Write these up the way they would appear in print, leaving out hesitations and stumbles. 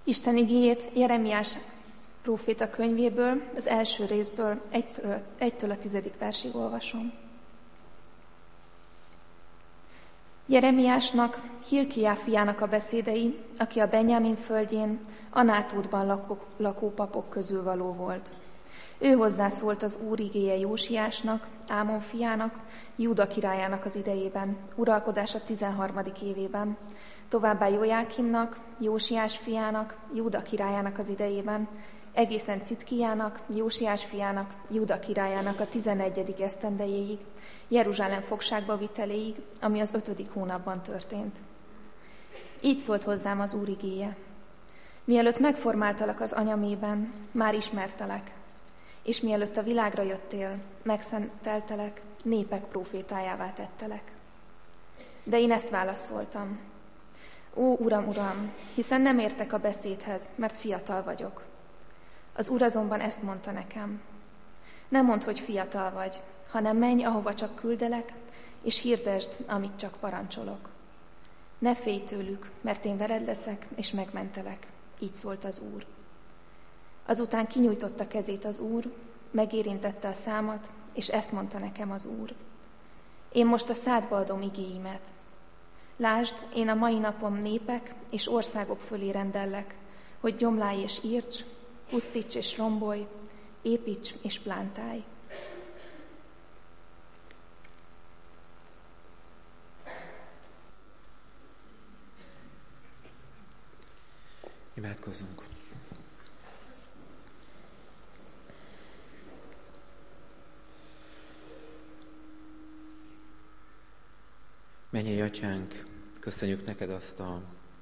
Isten igéjét Jeremiás próféta könyvéből, az első részből 1-től a 10. versig olvasom. Jeremiásnak, Hilkiá fiának a beszédei, aki a Benjamin földjén, Anátótban lakó papok közül való volt. Ő hozzászólt az Úr igéje Jósiásnak, Ámon fiának, Júda királyának az idejében, uralkodása 13. évében, továbbá Jójákimnak, Jósiás fiának, Júda királyának az idejében, egészen Citkiának, Jósiás fiának, Júda királyának a 11. esztendejéig, Jeruzsálem fogságba viteléig, ami az 5. hónapban történt. Így szólt hozzám az Úr igéje. Mielőtt megformáltalak az anyamében, már ismertelek, és mielőtt a világra jöttél, megszenteltelek, népek prófétájává tettelek. De én ezt válaszoltam. Ó, Uram, Uram, hiszen nem értek a beszédhez, mert fiatal vagyok. Az Úr azonban ezt mondta nekem. Nem mondd, hogy fiatal vagy, hanem menj, ahova csak küldelek, és hirdesd, amit csak parancsolok. Ne félj tőlük, mert én veled leszek, és megmentelek. Így szólt az Úr. Azután kinyújtotta kezét az Úr, megérintette a számat, és ezt mondta nekem az Úr. Én most a szádba adom igéimet. Lásd, én a mai napon népek és országok fölé rendellek, hogy gyomlálj és írts, pusztíts és rombolj, építs és plántálj. Imádkozzunk! Mennyei Atyánk, köszönjük neked azt a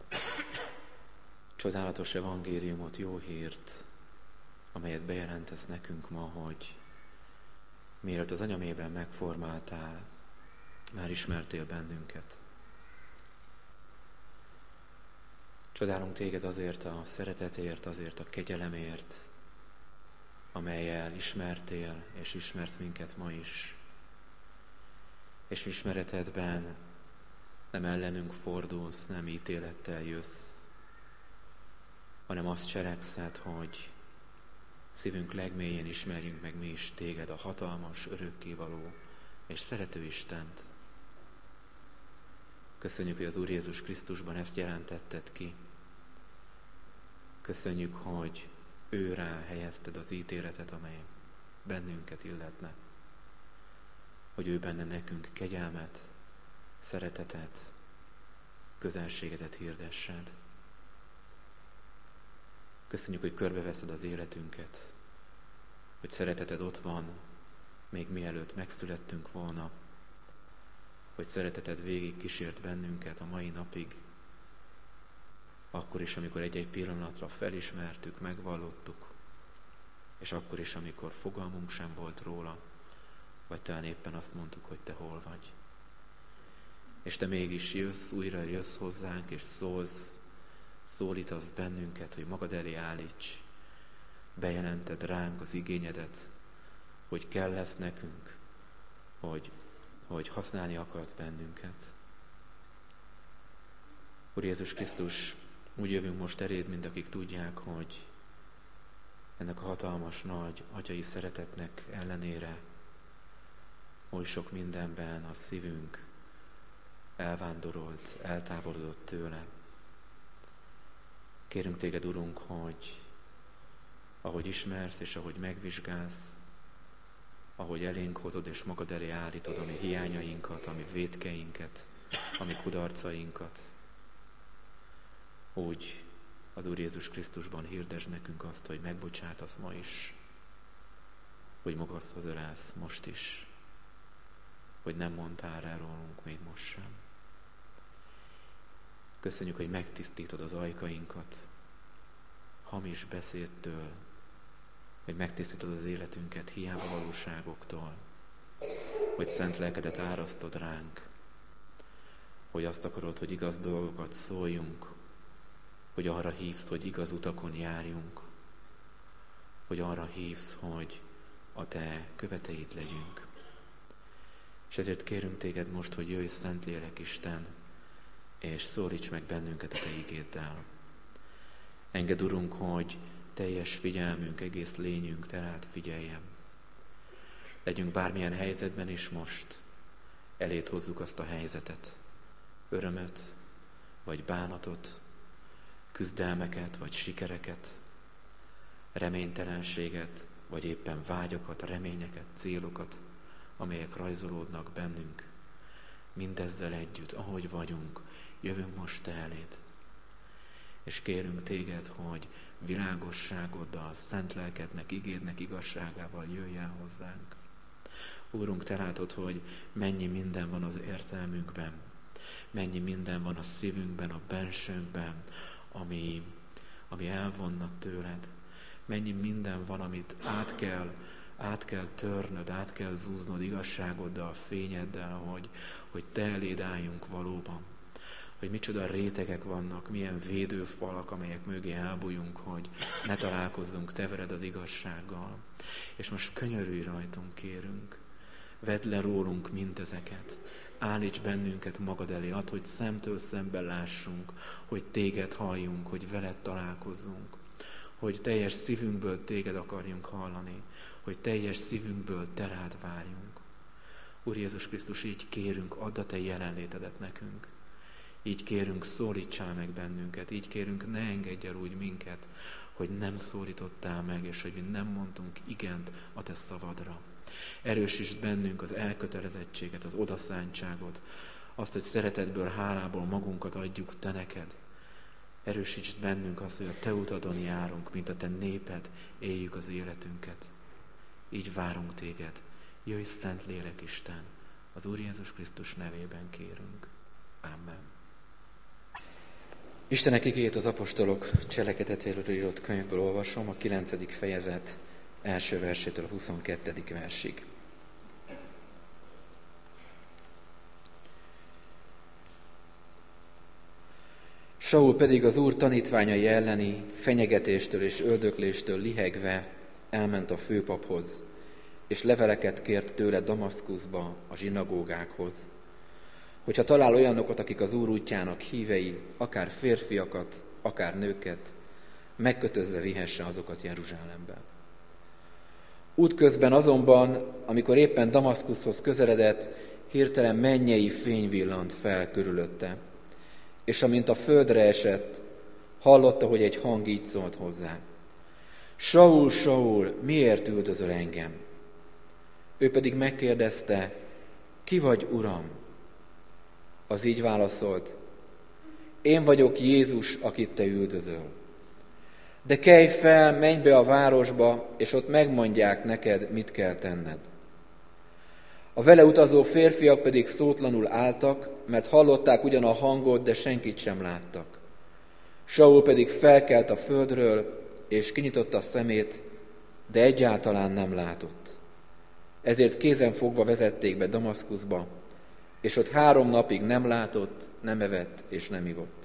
csodálatos evangéliumot, jó hírt, amelyet bejelentesz nekünk ma, hogy mielőtt az anyamében megformáltál, már ismertél bennünket. Csodálunk téged azért a szeretetért, azért a kegyelemért, amellyel ismertél és ismersz minket ma is. És ismeretedben nem ellenünk fordulsz, nem ítélettel jössz, hanem azt cselekszed, hogy szívünk legmélyén ismerjünk meg mi is téged, a hatalmas, örökkévaló és szerető Istent. Köszönjük, hogy az Úr Jézus Krisztusban ezt jelentetted ki. Köszönjük, hogy őrá helyezted az ítéletet, amely bennünket illetne. Hogy ő benne nekünk kegyelmet, szeretetet, közelségedet hirdessed. Köszönjük, hogy körbeveszed az életünket, hogy szereteted ott van, még mielőtt megszülettünk volna, hogy szereteted végig kísért bennünket a mai napig, akkor is, amikor egy-egy pillanatra felismertük, megvallottuk, és akkor is, amikor fogalmunk sem volt róla, vagy talán éppen azt mondtuk, hogy te hol vagy. És te mégis újra jössz hozzánk, és szólítasz bennünket, hogy magad elé állíts, bejelented ránk az igényedet, hogy kell lesz nekünk, hogy használni akarsz bennünket. Úr Jézus Krisztus, úgy jövünk most eléd, mint akik tudják, hogy ennek a hatalmas, nagy atyai szeretetnek ellenére oly sok mindenben a szívünk elvándorolt, eltávolodott tőle. Kérünk téged, Urunk, hogy ahogy ismersz és ahogy megvizsgálsz, ahogy elénk hozod és magad elé állítod a mi hiányainkat, a mi vétkeinket, a mi kudarcainkat, úgy az Úr Jézus Krisztusban hirdesd nekünk azt, hogy megbocsátasz ma is, hogy magadhoz ölelsz most is, hogy nem mondtál rá rólunk még most sem. Köszönjük, hogy megtisztítod az ajkainkat hamis beszédtől, hogy megtisztítod az életünket hiába valóságoktól, hogy szent lelkedet árasztod ránk, hogy azt akarod, hogy igaz dolgokat szóljunk, hogy arra hívsz, hogy igaz utakon járjunk, hogy arra hívsz, hogy a te követeid legyünk. És ezért kérünk téged most, hogy jöjj, Szentlélek Isten, és szólíts meg bennünket a te igéddel. Engedd, Urunk, hogy teljes figyelmünk, egész lényünk te rád figyeljen. Legyünk bármilyen helyzetben is most, elét hozzuk azt a helyzetet, örömet, vagy bánatot, küzdelmeket, vagy sikereket, reménytelenséget, vagy éppen vágyakat, reményeket, célokat, amelyek rajzolódnak bennünk. Mindezzel együtt, ahogy vagyunk, jövünk most te eléd. És kérünk téged, hogy világosságoddal, szent lelkednek, igédnek igazságával jöjj el hozzánk. Úrunk, te látod, hogy mennyi minden van az értelmünkben, mennyi minden van a szívünkben, a bensőnkben, ami elvonna tőled. Mennyi minden van, amit át kell törnöd, át kell zúznod igazságoddal, fényeddel, hogy te eléd álljunk valóban. Hogy micsoda rétegek vannak, milyen védőfalak, amelyek mögé elbújunk, hogy ne találkozzunk te veled az igazsággal. És most könyörülj rajtunk, kérünk. Vedd le rólunk mindezeket. Állíts bennünket magad elé, add, hogy szemtől szemben lássunk, hogy téged halljunk, hogy veled találkozzunk, hogy teljes szívünkből téged akarjunk hallani, hogy teljes szívünkből te rád várjunk. Úr Jézus Krisztus, így kérünk, add a te jelenlétedet nekünk. Így kérünk, szólítsál meg bennünket, így kérünk, ne engedj el úgy minket, hogy nem szólítottál meg, és hogy mi nem mondtunk igent a te szavadra. Erősítsd bennünk az elkötelezettséget, az odaszántságot, azt, hogy szeretetből, hálából magunkat adjuk te neked. Erősítsd bennünk azt, hogy a te utadon járunk, mint a te néped, éljük az életünket. Így várunk téged. Jöjj, Szent Lélekisten, az Úr Jézus Krisztus nevében kérünk. Amen. Istenek igéjét az apostolok cselekedetéről írott könyvből olvasom, a 9. fejezet első versétől a 22. versig. Saul pedig az Úr tanítványai elleni fenyegetéstől és öldökléstől lihegve elment a főpaphoz, és leveleket kért tőle Damaszkuszba, a zsinagógákhoz, hogyha talál olyanokat, akik az Úr útjának hívei, akár férfiakat, akár nőket, megkötözve vihesse azokat Jeruzsálembe. Útközben azonban, amikor éppen Damaszkuszhoz közeledett, hirtelen mennyei fény villant fel körülötte, és amint a földre esett, hallotta, hogy egy hang így szólt hozzá: Saul, Saul, miért üldözöl engem? Ő pedig megkérdezte: Ki vagy, Uram? Az így válaszolt: Én vagyok Jézus, akit te üldözöl. De kelj fel, menj be a városba, és ott megmondják neked, mit kell tenned. A vele utazó férfiak pedig szótlanul álltak, mert hallották ugyan a hangot, de senkit sem láttak. Saul pedig felkelt a földről, és kinyitotta a szemét, de egyáltalán nem látott. Ezért kézen fogva vezették be Damaszkuszba, és ott 3 napig nem látott, nem evett és nem ivott.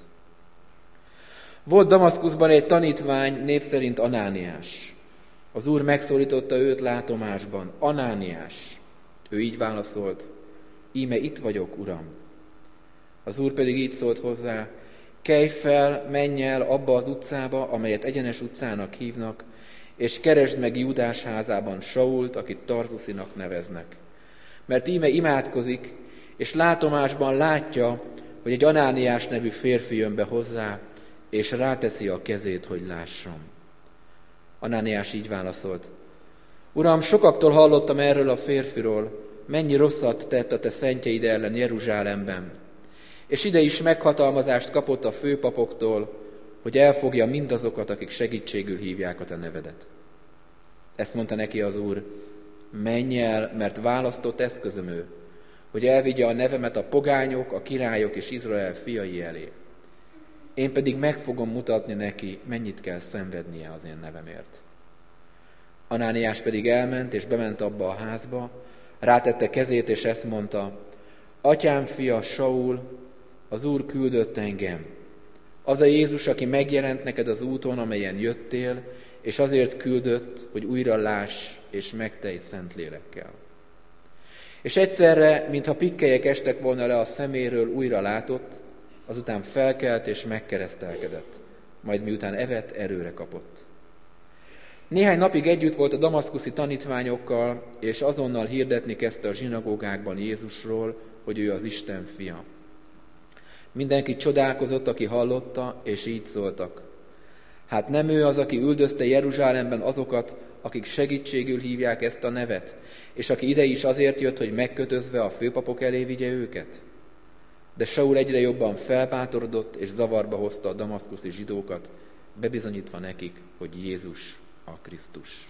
Volt Damaszkuszban egy tanítvány, név szerint Anániás. Az Úr megszólította őt látomásban: Anániás. Ő így válaszolt: Íme itt vagyok, Uram. Az Úr pedig így szólt hozzá: Kelj fel, menj el abba az utcába, amelyet Egyenes utcának hívnak, és keresd meg Júdás házában Sault, akit Tarzuszinak neveznek. Mert íme imádkozik, és látomásban látja, hogy egy Anániás nevű férfi jön be hozzá, és ráteszi a kezét, hogy lássam. Anániás így válaszolt: Uram, sokaktól hallottam erről a férfiról, mennyi rosszat tett a te szentjeid ellen Jeruzsálemben, és ide is meghatalmazást kapott a főpapoktól, hogy elfogja mindazokat, akik segítségül hívják a te nevedet. Ezt mondta neki az Úr: Menj el, mert választott eszközöm ő, hogy elvigye a nevemet a pogányok, a királyok és Izrael fiai elé. Én pedig meg fogom mutatni neki, mennyit kell szenvednie az én nevemért. Anániás pedig elment, és bement abba a házba, rátette kezét, és ezt mondta: Atyám fia Saul, az Úr küldött engem. Az a Jézus, aki megjelent neked az úton, amelyen jöttél, és azért küldött, hogy újra láss, és megtelj szent lélekkel. És egyszerre, mintha pikkelyek estek volna le a szeméről, újra látott, azután felkelt és megkeresztelkedett. majd miután evett, erőre kapott. Néhány napig együtt volt a damaszkuszi tanítványokkal, és azonnal hirdetni kezdte a zsinagógákban Jézusról, hogy ő az Isten fia. Mindenki csodálkozott, aki hallotta, és így szóltak: hát nem ő az, aki üldözte Jeruzsálemben azokat, akik segítségül hívják ezt a nevet, és aki ide is azért jött, hogy megkötözve a főpapok elé vigye őket? De Saul egyre jobban felbátorodott, és zavarba hozta a damaszkuszi zsidókat, bebizonyítva nekik, hogy Jézus a Krisztus.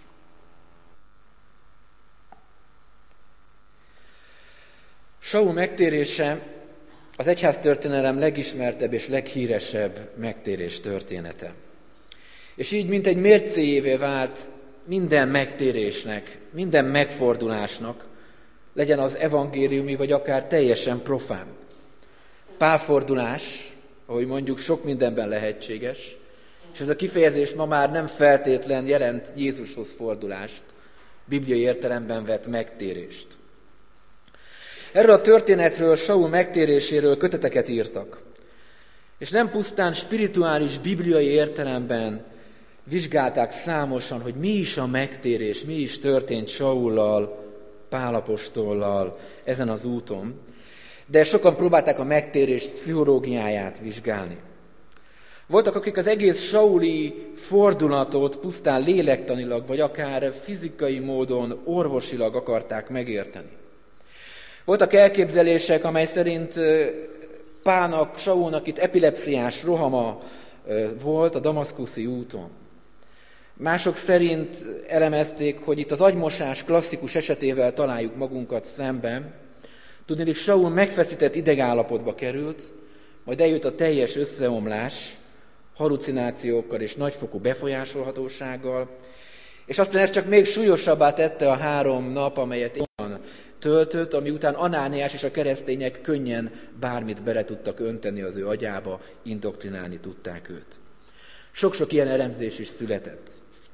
Saul megtérése az egyháztörténelem legismertebb és leghíresebb megtérés története. És így mint egy mércéjévé vált minden megtérésnek, minden megfordulásnak, legyen az evangéliumi, vagy akár teljesen profán. Pálfordulás, ahogy mondjuk, sok mindenben lehetséges, és ez a kifejezés ma már nem feltétlen jelent Jézushoz fordulást, bibliai értelemben vett megtérést. Erről a történetről, Saul megtéréséről köteteket írtak, és nem pusztán spirituális, bibliai értelemben vizsgálták számosan, hogy mi is a megtérés, mi is történt Saullal, Pál apostollal ezen az úton, de sokan próbálták a megtérés pszichológiáját vizsgálni. Voltak, akik az egész sauli fordulatot pusztán lélektanilag, vagy akár fizikai módon, orvosilag akarták megérteni. Voltak elképzelések, amely szerint Pálnak, Saulnak itt epilepsziás rohama volt a damaszkuszi úton. Mások szerint elemezték, hogy itt az agymosás klasszikus esetével találjuk magunkat szemben. Tudniillik, Saul megfeszített idegállapotba került, majd eljött a teljes összeomlás, halucinációkkal és nagyfokú befolyásolhatósággal, és aztán ez csak még súlyosabbá tette a 3 nap, amelyet olyan töltött, ami után Anániás és a keresztények könnyen bármit bele tudtak önteni az ő agyába, indoktrinálni tudták őt. Sok-sok ilyen elemzés is született.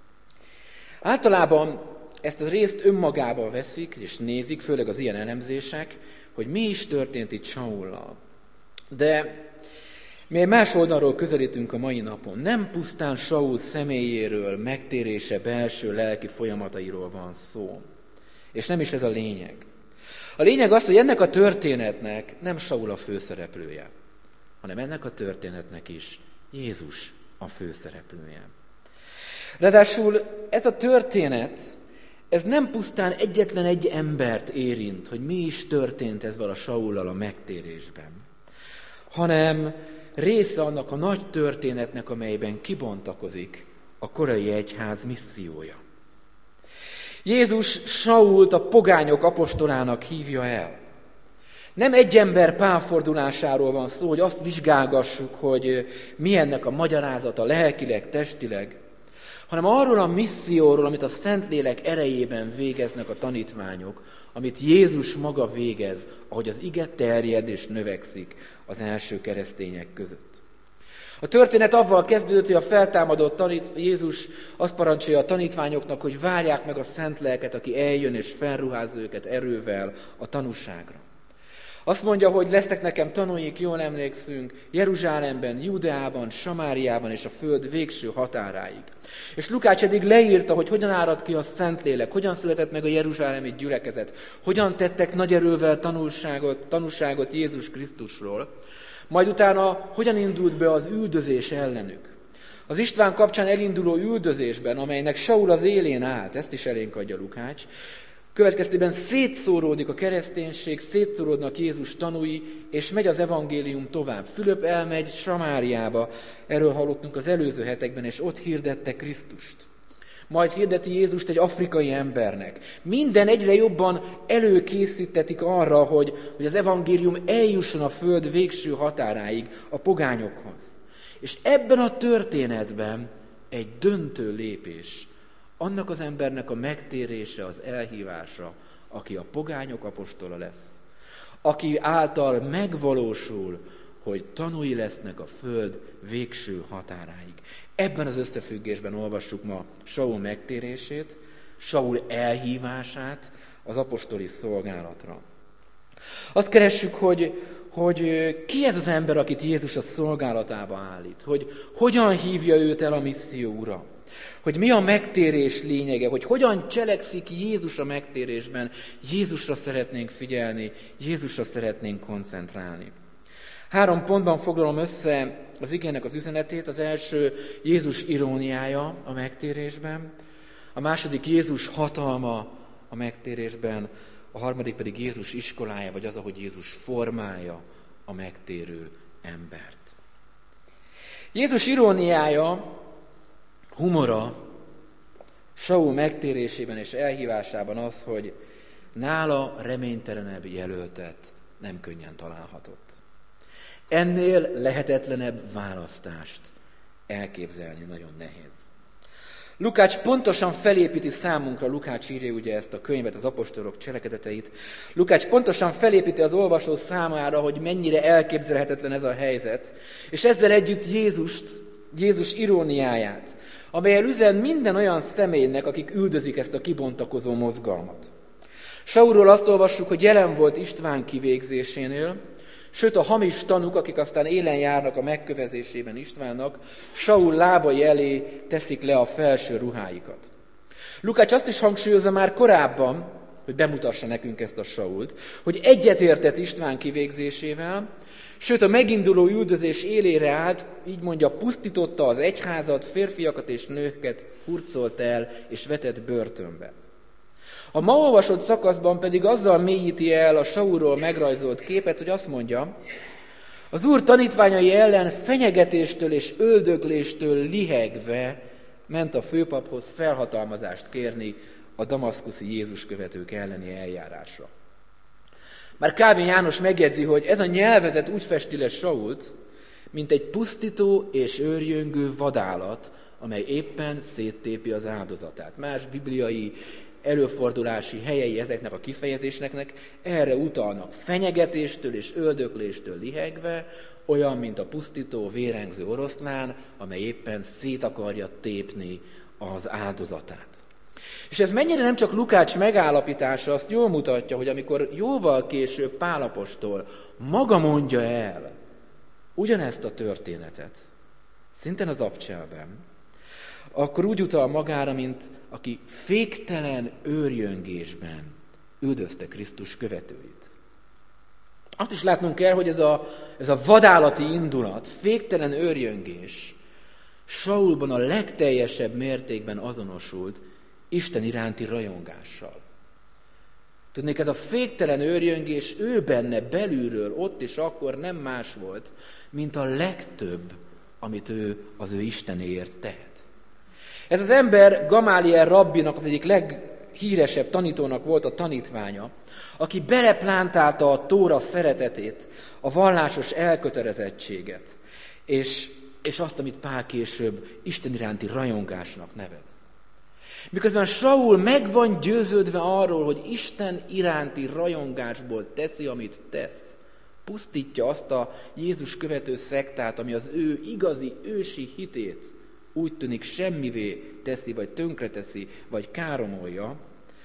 Általában ezt a részt önmagába veszik és nézik, főleg az ilyen elemzések, hogy mi is történt itt Saullal. De mi más oldalról közelítünk a mai napon. Nem pusztán Saul személyéről, megtérése belső lelki folyamatairól van szó. És nem is ez a lényeg. A lényeg az, hogy ennek a történetnek nem Saul a főszereplője, hanem ennek a történetnek is Jézus a főszereplője. Ráadásul ez a történet, ez nem pusztán egyetlen egy embert érint, hogy mi is történt ezzel a Saullal a megtérésben, hanem része annak a nagy történetnek, amelyben kibontakozik a korai egyház missziója. Jézus Sault a pogányok apostolának hívja el. Nem egy ember pálfordulásáról van szó, hogy azt vizsgálgassuk, hogy mi ennek a magyarázata lelkileg, testileg, hanem arról a misszióról, amit a Szentlélek erejében végeznek a tanítványok, amit Jézus maga végez, ahogy az ige terjed és növekszik az első keresztények között. A történet avval kezdődött, hogy a feltámadott Jézus azt parancsolja a tanítványoknak, hogy várják meg a Szent Lelket, aki eljön és felruház őket erővel a tanúságra. Azt mondja, hogy lesznek nekem tanúik, jól emlékszünk, Jeruzsálemben, Judeában, Samáriában és a föld végső határáig. És Lukács eddig leírta, hogy hogyan árad ki a Szentlélek, hogyan született meg a jeruzsálemi gyülekezet, hogyan tettek nagy erővel tanúságot Jézus Krisztusról, majd utána hogyan indult be az üldözés ellenük. Az István kapcsán elinduló üldözésben, amelynek Saul az élén állt, ezt is elénk adja Lukács, következtében szétszóródik a kereszténység, szétszóródnak Jézus tanúi, és megy az evangélium tovább. Fülöp elmegy Samáriába, erről hallottunk az előző hetekben, és ott hirdette Krisztust. Majd hirdeti Jézust egy afrikai embernek. Minden egyre jobban előkészítetik arra, hogy az evangélium eljusson a föld végső határáig, a pogányokhoz. És ebben a történetben egy döntő lépés, annak az embernek a megtérése, az elhívása, aki a pogányok apostola lesz, aki által megvalósul, hogy tanúi lesznek a föld végső határáig. Ebben az összefüggésben olvassuk ma Saul megtérését, Saul elhívását az apostoli szolgálatra. Azt keressük, hogy hogy ki ez az ember, akit Jézus a szolgálatába állít, hogy hogyan hívja őt el a misszió ura, hogy mi a megtérés lényege, hogy hogyan cselekszik Jézus a megtérésben. Jézusra szeretnénk figyelni, Jézusra szeretnénk koncentrálni. 3 pontban foglalom össze az igének az üzenetét. Az első Jézus iróniája a megtérésben, a második Jézus hatalma a megtérésben, a harmadik pedig Jézus iskolája, vagy az, ahogy Jézus formálja a megtérő embert. Jézus iróniája, humora Saul megtérésében és elhívásában az, hogy nála reménytelenebb jelöltet nem könnyen találhatott. Ennél lehetetlenebb választást elképzelni nagyon nehéz. Lukács pontosan felépíti számunkra, Lukács írja ugye ezt a könyvet, az apostolok cselekedeteit, Lukács pontosan felépíti az olvasó számára, hogy mennyire elképzelhetetlen ez a helyzet, és ezzel együtt Jézus iróniáját, amelyel üzen minden olyan személynek, akik üldözik ezt a kibontakozó mozgalmat. Saulról azt olvassuk, hogy jelen volt István kivégzésénél, sőt a hamis tanúk, akik aztán élen járnak a megkövezésében Istvánnak, Saul lábai elé teszik le a felső ruháikat. Lukács azt is hangsúlyozza már korábban, hogy bemutassa nekünk ezt a Sault, hogy egyetértett István kivégzésével, sőt a meginduló üldözés élére állt, így mondja, pusztította az egyházat, férfiakat és nőket hurcolt el és vetett börtönbe. A ma olvasott szakaszban pedig azzal mélyíti el a Saulról megrajzolt képet, hogy azt mondja, az Úr tanítványai ellen fenyegetéstől és öldökléstől lihegve ment a főpaphoz felhatalmazást kérni a damaszkuszi Jézus követők elleni eljárásra. Már Kálvin János megjegyzi, hogy ez a nyelvezet úgy festi le Sault, mint egy pusztító és őrjöngő vadállat, amely éppen széttépi az áldozatát. Más bibliai előfordulási helyei ezeknek a kifejezésnek erre utalnak. Fenyegetéstől és öldökléstől lihegve, olyan, mint a pusztító, vérengző oroszlán, amely éppen szét akarja tépni az áldozatát. És ez mennyire nem csak Lukács megállapítása, azt jól mutatja, hogy amikor jóval később Pál apostol maga mondja el ugyanezt a történetet, szintén az Abcselben, akkor úgy utal magára, mint aki féktelen őrjöngésben üldözte Krisztus követőit. Azt is látnunk kell, hogy ez a vadállati indulat, féktelen őrjöngés Saulban a legteljesebb mértékben azonosult Isten iránti rajongással. Tudnék, ez a féktelen őrjöngés ő benne belülről ott és akkor nem más volt, mint a legtöbb, amit ő az ő Istenéért tehet. Ez az ember Gamáliel rabbinak, az egyik leghíresebb tanítónak volt a tanítványa, aki beleplántálta a Tóra szeretetét, a vallásos elkötelezettséget, és azt, amit Pál később Isten iránti rajongásnak nevez. Miközben Saul meg van győződve arról, hogy Isten iránti rajongásból teszi, amit tesz, pusztítja azt a Jézus követő szektát, ami az ő igazi ősi hitét úgy tűnik semmivé teszi, vagy tönkreteszi, vagy káromolja,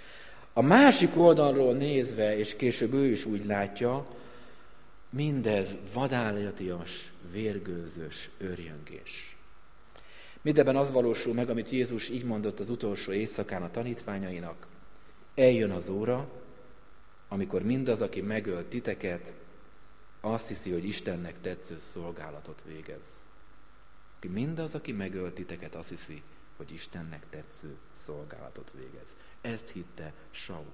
a másik oldalról nézve, és később ő is úgy látja, mindez vadállatias, vérgőzös őrjöngés. Mindebben az valósul meg, amit Jézus így mondott az utolsó éjszakán a tanítványainak. Eljön az óra, amikor mindaz, aki megölt titeket, azt hiszi, hogy Istennek tetsző szolgálatot végez. Mindaz, aki megölt titeket, azt hiszi, hogy Istennek tetsző szolgálatot végez. Ezt hitte Saul.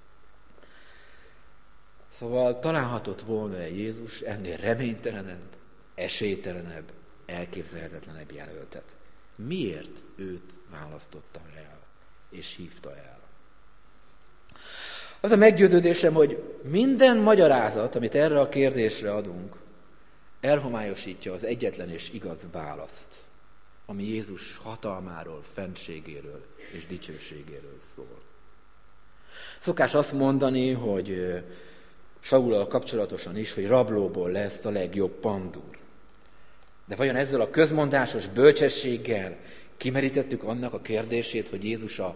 Szóval találhatott volna Jézus ennél reménytelenebb, esélytelenebb, elképzelhetetlenebb jelöltet. Miért őt választotta el, és hívta el? Az a meggyőződésem, hogy minden magyarázat, amit erre a kérdésre adunk, elhomályosítja az egyetlen és igaz választ, ami Jézus hatalmáról, fentségéről és dicsőségéről szól. Szokás azt mondani, hogy Saullal kapcsolatosan is, hogy rablóból lesz a legjobb pandúr. De vajon ezzel a közmondásos bölcsességgel kimerítettük annak a kérdését, hogy Jézus a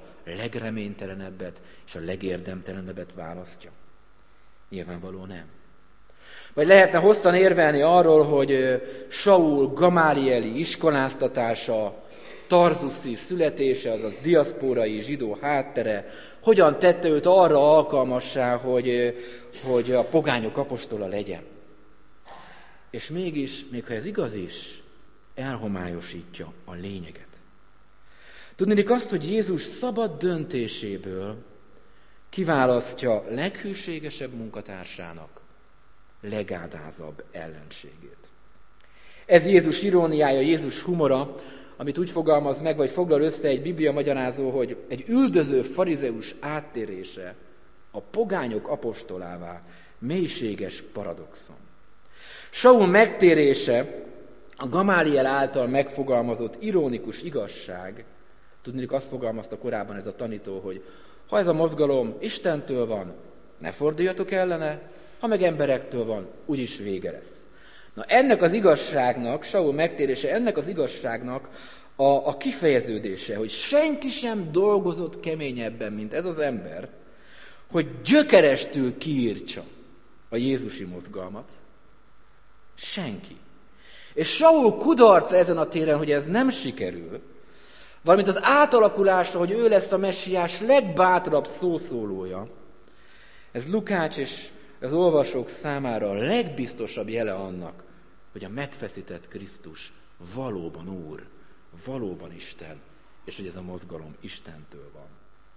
legreménytelenebbet és a legérdemtelenebbet választja? Nyilvánvaló nem. Vagy lehetne hosszan érvelni arról, hogy Saul gamálieli iskoláztatása, tarzuszi születése, azaz diaszpórai zsidó háttere, hogyan tette őt arra alkalmassá, hogy a pogányok apostola legyen. És mégis, még ha ez igaz is, elhomályosítja a lényeget. Tudniillik azt, hogy Jézus szabad döntéséből kiválasztja leghűségesebb munkatársának legádázabb ellenségét. Ez Jézus iróniája, Jézus humora, amit úgy fogalmaz meg, vagy foglal össze egy biblia magyarázó, hogy egy üldöző farizeus áttérése a pogányok apostolává mélységes paradoxon. Saul megtérése a Gamáliel által megfogalmazott ironikus igazság. Tudniillik, azt fogalmazta korábban ez a tanító, hogy ha ez a mozgalom Istentől van, ne forduljatok ellene, ha meg emberektől van, úgyis vége lesz. Na ennek az igazságnak, Saul megtérése, ennek az igazságnak a kifejeződése, hogy senki sem dolgozott keményebben, mint ez az ember, hogy gyökerestül kiírtsa a jézusi mozgalmat. Senki. És Saul kudarca ezen a téren, hogy ez nem sikerül, valamint az átalakulásra, hogy ő lesz a messiás legbátrabb szószólója, ez Lukács és az olvasók számára a legbiztosabb jele annak, hogy a megfeszített Krisztus valóban Úr, valóban Isten, és hogy ez a mozgalom Istentől van.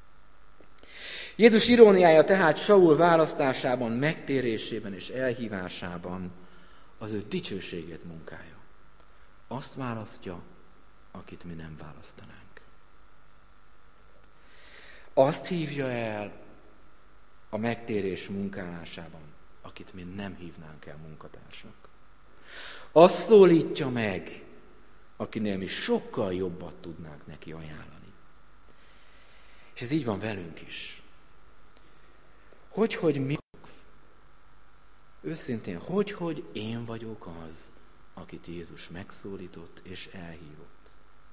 Jézus iróniája tehát Saul választásában, megtérésében és elhívásában az ő dicsőségét munkálja. Azt választja, akit mi nem választanánk. Azt hívja el a megtérés munkálásában, akit mi nem hívnánk el munkatársnak. Azt szólítja meg, akinél mi sokkal jobbat tudnánk neki ajánlani. És ez így van velünk is. Hogy mi őszintén, hogy én vagyok az, akit Jézus megszólított és elhívott.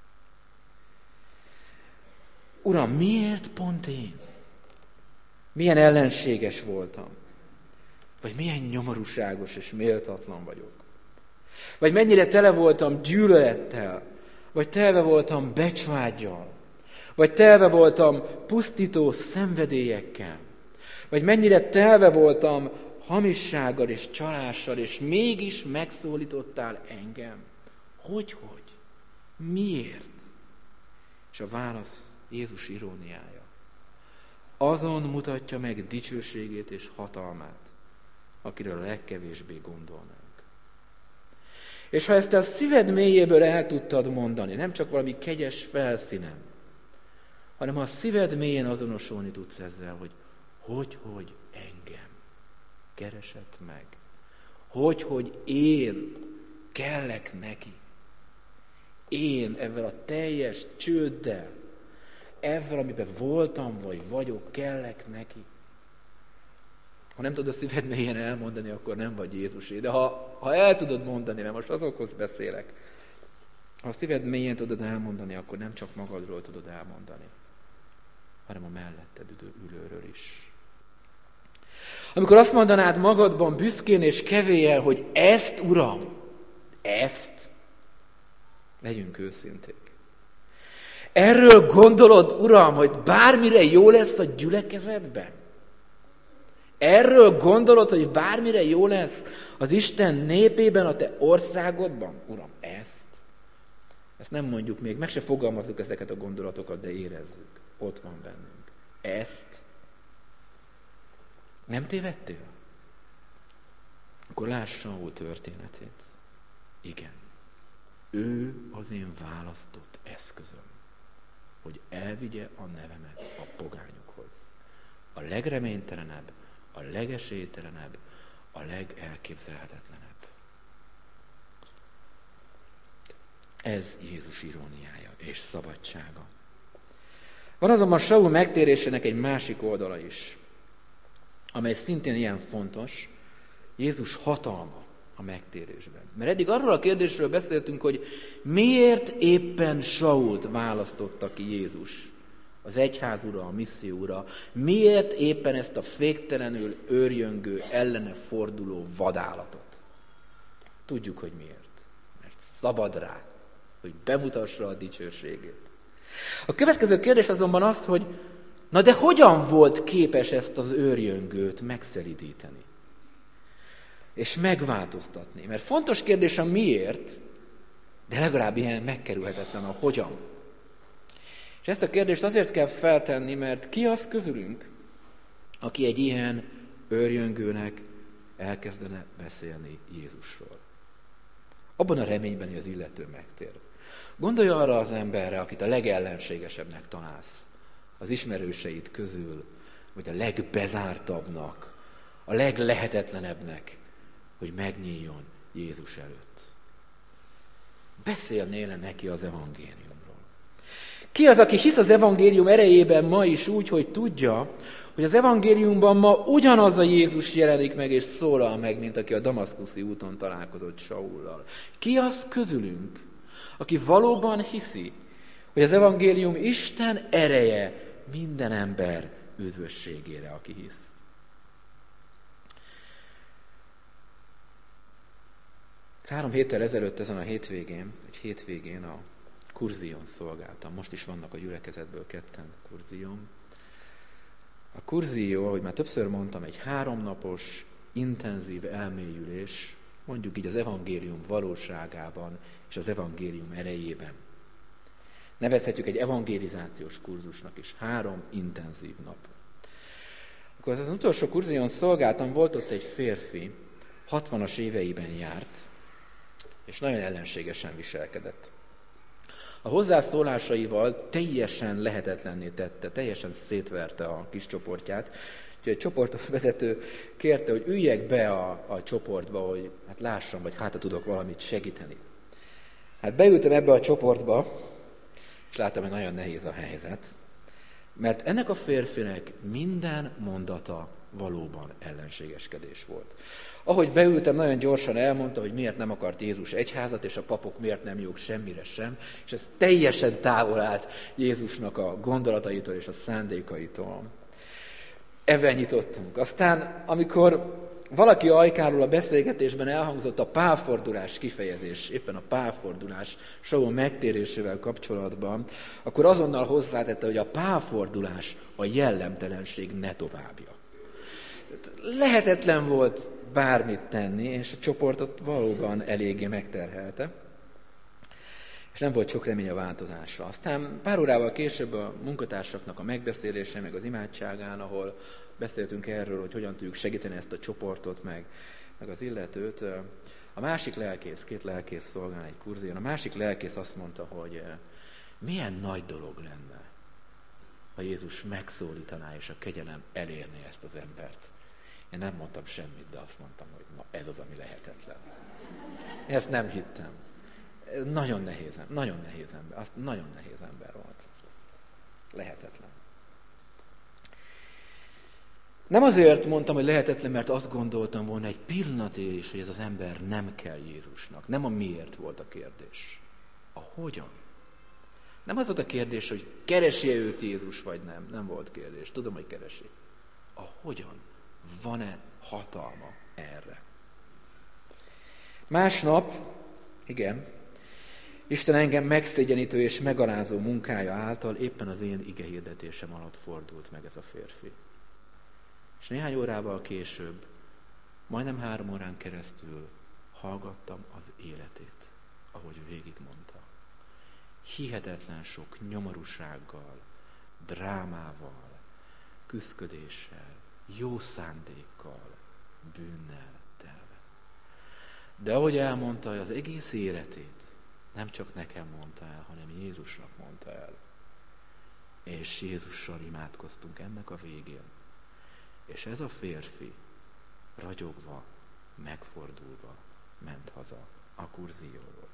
Uram, miért pont én? Milyen ellenséges voltam? Vagy milyen nyomorúságos és méltatlan vagyok? Vagy mennyire tele voltam gyűlölettel? Vagy telve voltam becsvággyal? Vagy telve voltam pusztító szenvedélyekkel? Vagy mennyire telve voltam hamissággal és csalással, és mégis megszólítottál engem? Hogy? Miért? És a válasz Jézus iróniája. Azon mutatja meg dicsőségét és hatalmát, akiről a legkevésbé gondolnánk. És ha ezt a szíved mélyéből el tudtad mondani, nem csak valami kegyes felszínen, hanem ha a szíved mélyén azonosulni tudsz ezzel, hogy engem keresett meg. Hogy én kellek neki. Én ezzel a teljes csőddel, ezzel, amiben voltam vagy vagyok, kellek neki. Ha nem tudod a szíved mélyen elmondani, akkor nem vagy Jézusé. De ha el tudod mondani, mert most azokhoz beszélek, ha a szíved mélyen tudod elmondani, akkor nem csak magadról tudod elmondani, hanem a melletted ülőről is. Amikor azt mondanád magadban büszkén és kevéllyel, hogy ezt, Uram, ezt, legyünk őszinték. Erről gondolod, Uram, hogy bármire jó lesz a gyülekezetben? Erről gondolod, hogy bármire jó lesz az Isten népében, a te országodban? Uram, ezt nem mondjuk még, meg se fogalmazzuk ezeket a gondolatokat, de érezzük. Ott van bennünk. Ezt nem tévedtél? Akkor láss Saul történetét. Igen. Ő az én választott eszközöm, hogy elvigye a nevemet a pogányokhoz. A legreménytelenebb, a legesélytelenebb, a legelképzelhetetlenebb. Ez Jézus iróniája és szabadsága. Van azonban Saul megtérésének egy másik oldala is, amely szintén ilyen fontos, Jézus hatalma a megtérésben. Mert eddig arról a kérdésről beszéltünk, hogy miért éppen Sault választotta ki Jézus az egyház ura, a misszió ura, miért éppen ezt a féktelenül őrjöngő, ellene forduló vadállatot? Tudjuk, hogy miért. Mert szabad rá, hogy bemutassa a dicsőségét. A következő kérdés azonban az, hogy na de hogyan volt képes ezt az őrjöngőt megszelídíteni? És megváltoztatni. Mert fontos kérdés a miért, de legalább ilyen megkerülhetetlen a hogyan. És ezt a kérdést azért kell feltenni, mert ki az közülünk, aki egy ilyen őrjöngőnek elkezdene beszélni Jézusról? Abban a reményben, hogy az illető megtér. Gondolj arra az emberre, akit a legellenségesebbnek találsz az ismerőseid közül, vagy a legbezártabbnak, a leglehetetlenebbnek, hogy megnyíljon Jézus előtt. Beszélnél neki az evangéliumról. Ki az, aki hisz az evangélium erejében ma is úgy, hogy tudja, hogy az evangéliumban ma ugyanaz a Jézus jelenik meg és szólal meg, mint aki a damaszkuszi úton találkozott Saullal. Ki az közülünk, aki valóban hiszi, hogy az evangélium Isten ereje minden ember üdvösségére, aki hisz. Három héttel ezelőtt ezen a hétvégén a kurzión szolgáltam. Most is vannak a gyülekezetből ketten kurzión. A kurzió, ahogy már többször mondtam, egy 3 napos, intenzív elmélyülés, mondjuk így az evangélium valóságában és az evangélium erejében. Nevezhetjük egy evangelizációs kurzusnak is. 3 intenzív nap. Akkor az utolsó kurzión szolgáltam, volt ott egy férfi, 60-as éveiben járt, és nagyon ellenségesen viselkedett. A hozzászólásaival teljesen lehetetlenné tette, teljesen szétverte a kis csoportját. Úgyhogy a csoportvezető kérte, hogy üljek be a csoportba, hogy hát lássam, vagy hát tudok valamit segíteni. Hát beültem ebbe a csoportba, és láttam, hogy nagyon nehéz a helyzet, mert ennek a férfinek minden mondata valóban ellenségeskedés volt. Ahogy beültem, nagyon gyorsan elmondta, hogy miért nem akart Jézus egyházat, és a papok miért nem jók semmire sem, és ez teljesen távol állt Jézusnak a gondolataitól és a szándékaitól. Ebben nyitottunk. Aztán, amikor valaki ajkáról a beszélgetésben elhangzott a pálfordulás kifejezés, éppen a pálfordulás Saul megtérésével kapcsolatban, akkor azonnal hozzátette, hogy a pálfordulás a jellemtelenség ne továbbja. Lehetetlen volt bármit tenni, és a csoportot valóban eléggé megterhelte, és nem volt sok remény a változásra. Aztán pár órával később a munkatársaknak a megbeszélése, meg az imádságán, ahol beszéltünk erről, hogy hogyan tudjuk segíteni ezt a csoportot, meg az illetőt. A másik lelkész, 2 lelkész szolgál egy kurzión, a másik lelkész azt mondta, hogy milyen nagy dolog lenne, ha Jézus megszólítaná, és a kegyelem elérné ezt az embert. Én nem mondtam semmit, de azt mondtam, hogy na ez az, ami lehetetlen. Ezt nem hittem. Nagyon nehéz ember volt. Lehetetlen. Nem azért mondtam, hogy lehetetlen, mert azt gondoltam volna egy pillanatig is, hogy ez az ember nem kell Jézusnak. Nem a miért volt a kérdés. A hogyan. Nem az volt a kérdés, hogy keresi-e őt Jézus, vagy nem. Nem volt kérdés. Tudom, hogy keresi. A hogyan. Van-e hatalma erre? Másnap, igen, Isten engem megszégyenítő és megalázó munkája által éppen az én igehirdetésem alatt fordult meg ez a férfi. És néhány órával később, majdnem 3 órán keresztül hallgattam az életét, ahogy végigmondta. Hihetetlen sok nyomorúsággal, drámával, küszködéssel, jó szándékkal, bűnnel telve. De ahogy elmondta, az egész életét nem csak nekem mondta el, hanem Jézusnak mondta el. És Jézussal imádkoztunk ennek a végén. És ez a férfi ragyogva, megfordulva ment haza a kurzióról.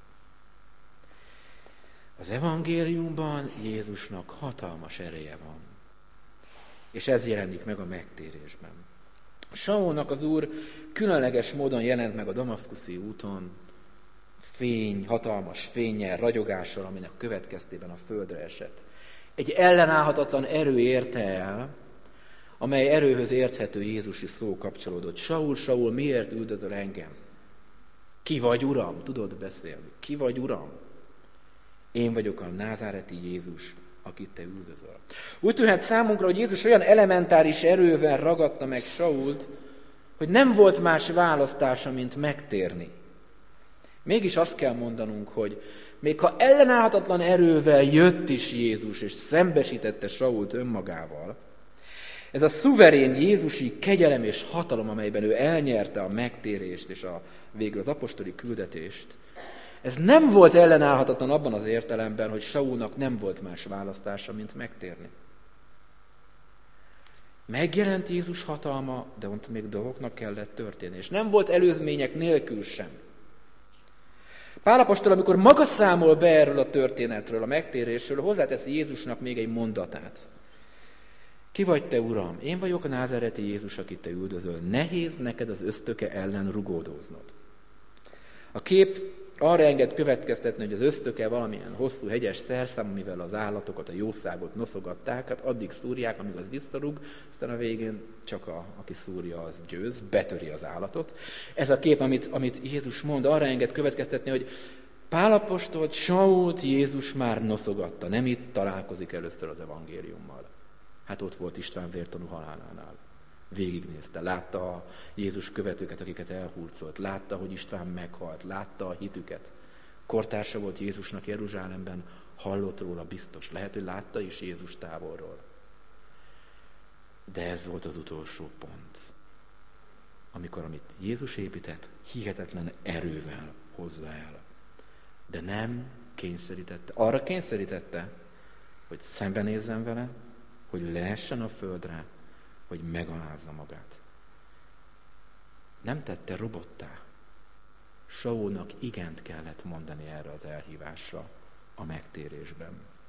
Az evangéliumban Jézusnak hatalmas ereje van. És ez jelenik meg a megtérésben. Saulnak az Úr különleges módon jelent meg a damaszkuszi úton, hatalmas fénnyel, ragyogással, aminek következtében a földre esett. Egy ellenállhatatlan erő érte el, amely erőhöz érthető jézusi szó kapcsolódott. Saul, Saul, miért üldözöl engem? Ki vagy, Uram? Tudod beszélni. Ki vagy, Uram? Én vagyok a názáreti Jézus, akit te üldözöl. Úgy tűnhet számunkra, hogy Jézus olyan elementáris erővel ragadta meg Sault, hogy nem volt más választása, mint megtérni. Mégis azt kell mondanunk, hogy még ha ellenállhatatlan erővel jött is Jézus, és szembesítette Sault önmagával, ez a szuverén jézusi kegyelem és hatalom, amelyben ő elnyerte a megtérést és végül az apostoli küldetést, ez nem volt ellenállhatatlan abban az értelemben, hogy Saulnak nem volt más választása, mint megtérni. Megjelent Jézus hatalma, de ott még dolgoknak kellett történni, és nem volt előzmények nélkül sem. Pál apostol, amikor maga számol be erről a történetről, a megtérésről, hozzáteszi Jézusnak még egy mondatát. Ki vagy te, Uram? Én vagyok a názáreti Jézus, akit te üldözöl. Nehéz neked az ösztöke ellen rugódóznod. A kép arra enged következtetni, hogy az ösztöke valamilyen hosszú hegyes szerszám, amivel az állatokat, a jószágot noszogatták, hát addig szúrják, amíg az visszarúg, aztán a végén csak aki szúrja, az győz, betöri az állatot. Ez a kép, amit Jézus mond, arra enged következtetni, hogy Pál apostolt, Sault Jézus már noszogatta, nem itt találkozik először az evangéliummal. Hát ott volt István vértanú halálánál. Végignézte, látta a Jézus követőket, akiket elhurcolt, látta, hogy István meghalt, látta a hitüket. Kortársa volt Jézusnak Jeruzsálemben, hallott róla biztos. Lehet, hogy látta is Jézus távolról. De ez volt az utolsó pont, amit Jézus épített, hihetetlen erővel hozza el. De nem kényszerítette. Arra kényszerítette, hogy szembenézzen vele, hogy leessen a földre, hogy megalázza magát. Nem tette robottá. Saulnak igent kellett mondani erre az elhívásra a megtérésben.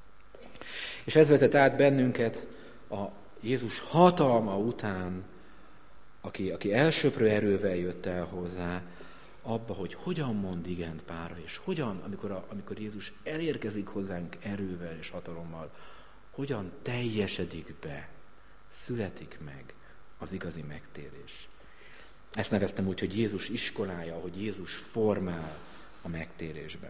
És ez vezet át bennünket a Jézus hatalma után, aki elsöprő erővel jött el hozzá, abba, hogy hogyan mond igent Pálra, és hogyan, amikor Jézus elérkezik hozzánk erővel és hatalommal, hogyan teljesedik be, születik meg az igazi megtérés. Ezt neveztem úgy, hogy Jézus iskolája, hogy Jézus formál a megtérésben.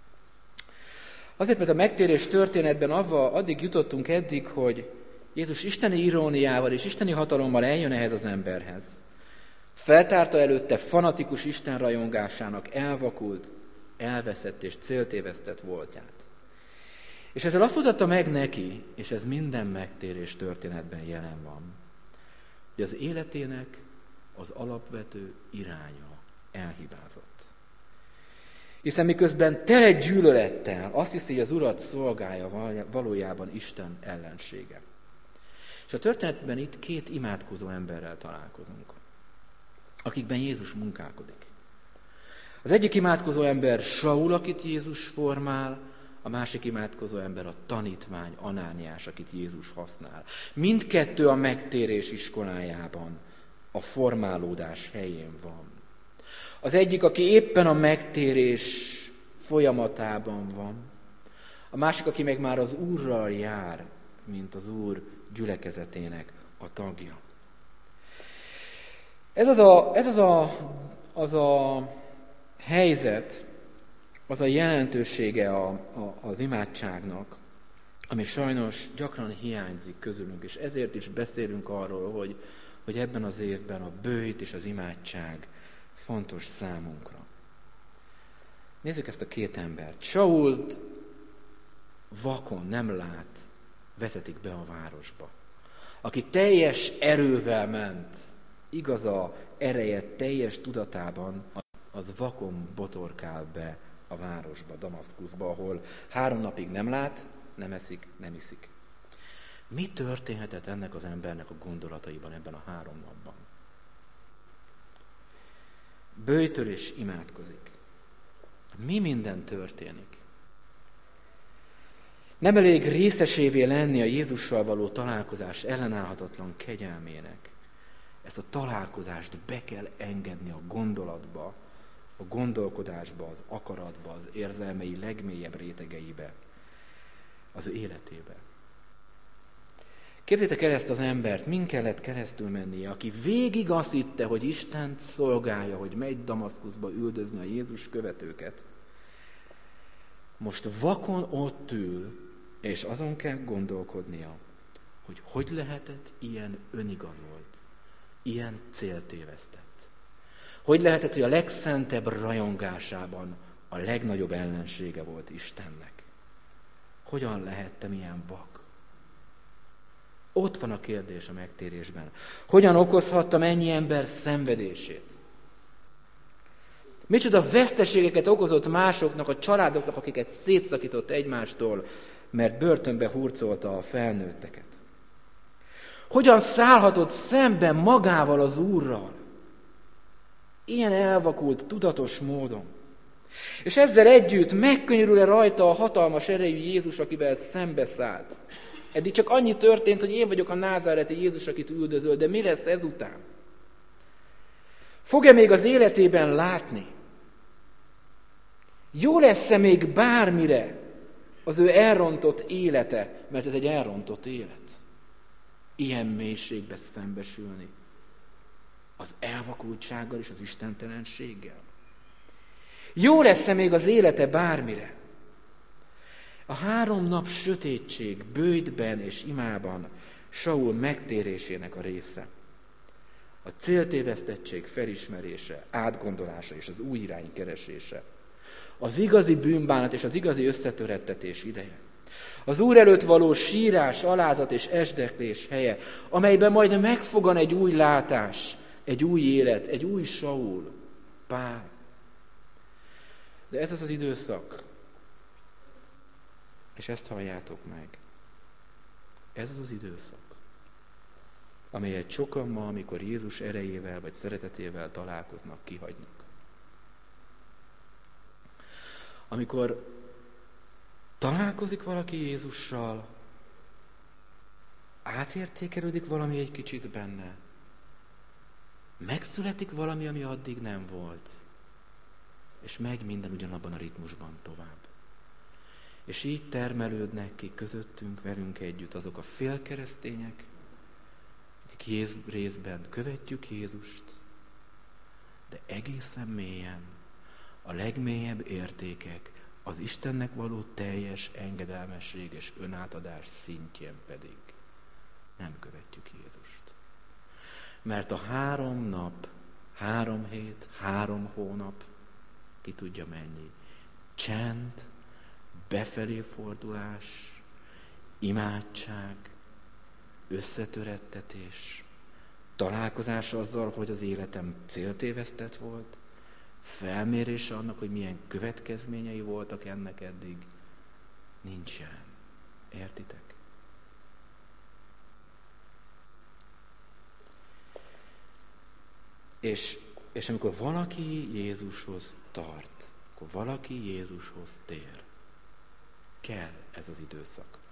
Azért, mert a megtérés történetben addig jutottunk eddig, hogy Jézus isteni iróniával és isteni hatalommal eljön ehhez az emberhez. Feltárta előtte fanatikus Isten rajongásának elvakult, elveszett és céltévesztett voltját. És ezzel azt mutatta meg neki, és ez minden megtérés történetben jelen van, hogy az életének az alapvető iránya elhibázott. Hiszen miközben tele gyűlölettel azt hiszi, hogy az Urat szolgálja, valójában Isten ellensége. És a történetben itt két imádkozó emberrel találkozunk, akikben Jézus munkálkodik. Az egyik imádkozó ember Saul, akit Jézus formál, a másik imádkozó ember a tanítvány Anániás, akit Jézus használ. Mindkettő a megtérés iskolájában, a formálódás helyén van. Az egyik, aki éppen a megtérés folyamatában van, a másik, aki meg már az Úrral jár, mint az Úr gyülekezetének a tagja. Ez az a helyzet, az a jelentősége az imádságnak, ami sajnos gyakran hiányzik közülünk, és ezért is beszélünk arról, hogy ebben az évben a böjt és az imádság fontos számunkra. Nézzük ezt a két embert. Sault vakon, nem lát, vezetik be a városba. Aki teljes erővel ment, igaz a ereje teljes tudatában, az vakon botorkál be a városba, Damaszkuszba, ahol 3 napig nem lát, nem eszik, nem iszik. Mi történhetett ennek az embernek a gondolataiban ebben a 3 napban? Böjtöl és imádkozik. Mi minden történik? Nem elég részesévé lenni a Jézussal való találkozás ellenállhatatlan kegyelmének. Ezt a találkozást be kell engedni a gondolatba, a gondolkodásba, az akaratba, az érzelmei legmélyebb rétegeibe, az életébe. Képzeljétek el ezt az embert, min kellett keresztül mennie, aki végig azt hitte, hogy Istent szolgálja, hogy megy Damaszkuszba üldözni a Jézus követőket. Most vakon ott ül, és azon kell gondolkodnia, hogy lehetett ilyen önigazolt, ilyen céltévesztett. Hogy lehetett, hogy a legszentebb rajongásában a legnagyobb ellensége volt Istennek. Hogyan lehettem ilyen vak? Ott van a kérdés a megtérésben. Hogyan okozhattam ennyi ember szenvedését? Micsoda veszteségeket okozott másoknak, a családoknak, akiket szétszakított egymástól, mert börtönbe hurcolta a felnőtteket. Hogyan szállhatott szembe magával az Úrral? Ilyen elvakult, tudatos módon. És ezzel együtt megkönyörül-e rajta a hatalmas erejű Jézus, akivel szembeszállt? Eddig csak annyi történt, hogy én vagyok a názáreti Jézus, akit üldözöl, de mi lesz ezután? Fog-e még az életében látni? Jó lesz-e még bármire az ő elrontott élete, mert ez egy elrontott élet? Ilyen mélységbe szembesülni az elvakultsággal és az istentelenséggel. Jó lesz-e még az élete bármire? A 3 nap sötétség, bőjtben és imában Saul megtérésének a része. A céltévesztettség felismerése, átgondolása és az új irány keresése. Az igazi bűnbánat és az igazi összetörettetés ideje. Az Úr előtt való sírás, alázat és esdeklés helye, amelyben majd megfogan egy új látás, egy új élet, egy új Saul, Pál. De ez az az időszak, és ezt halljátok meg. Ez az az időszak, amelyet sokan ma, amikor Jézus erejével vagy szeretetével találkoznak, kihagynak. Amikor találkozik valaki Jézussal, átértékelődik valami egy kicsit benne, megszületik valami, ami addig nem volt, és megy minden ugyanabban a ritmusban tovább. És így termelődnek ki közöttünk, velünk együtt azok a félkeresztények, akik részben követjük Jézust, de egészen mélyen, a legmélyebb értékek, az Istennek való teljes engedelmesség és önátadás szintjén pedig nem követjük Jézust. Mert a 3 nap, 3 hét, 3 hónap, ki tudja mennyi, csend, befelé fordulás, imádság, összetörettetés, találkozás azzal, hogy az életem céltévesztett volt, felmérése annak, hogy milyen következményei voltak ennek eddig, nincsen. Értitek? És amikor valaki Jézushoz tart, akkor valaki Jézushoz tér, kell ez az időszak.